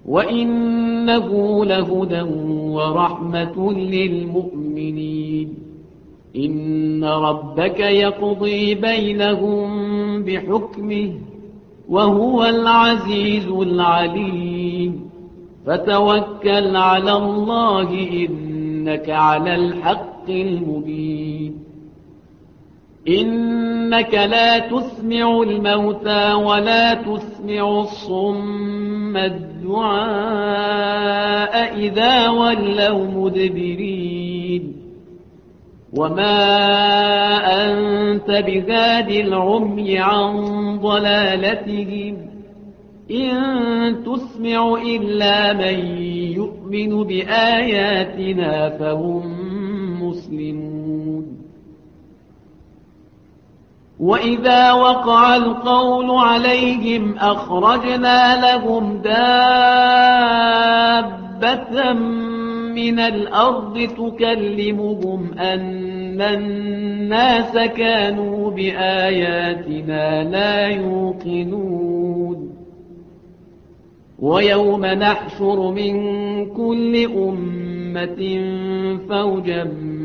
وإنه لهدى ورحمة للمؤمنين. إن ربك يقضي بينهم بحكمه وهو العزيز العليم. فتوكل على الله إنك على الحق المبين. إنك لا تسمع الموتى ولا تسمع الصم الدعاء إذا ولوا مدبرين. وما أنت بهاد العمي عن ضلالتهم إن تسمع إلا من يؤمن بآياتنا فهم مسلمون. وإذا وقع القول عليهم أخرجنا لهم دابة من الأرض تكلمهم أن الناس كانوا بآياتنا لا يوقنون. ويوم نحشر من كل أمة فوجا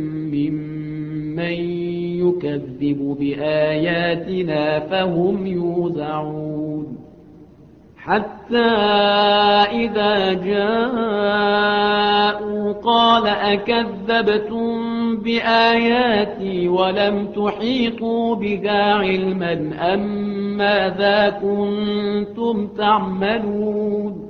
ممن يكذب بآياتنا فهم يوزعون. حتى إذا جاءوا قال أكذبتم بآياتي ولم تحيطوا بها علما أم ماذا كنتم تعملون.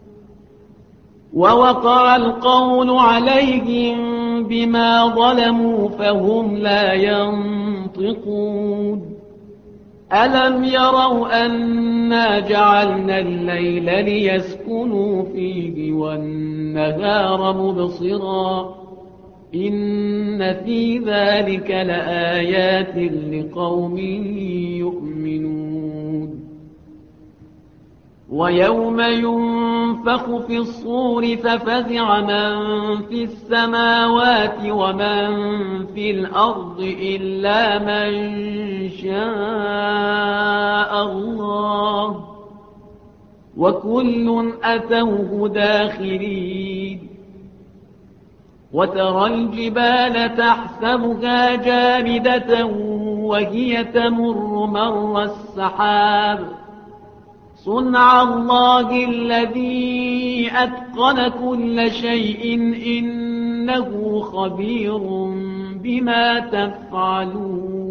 ووقع القول عليهم بما ظلموا فهم لا ينطقون. ألم يروا أنا جعلنا الليل ليسكنوا فيه والنهار مبصرا إن في ذلك لآيات لقوم يؤمنون. ويوم ينفخ في الصور ففزع من في السماوات ومن في الأرض إلا من شاء الله وكل أتوه داخرين. وترى الجبال تحسبها جامدة وهي تمر مر السحاب صنع الله الذي أتقن كل شيء إنه خبير بما تفعلون.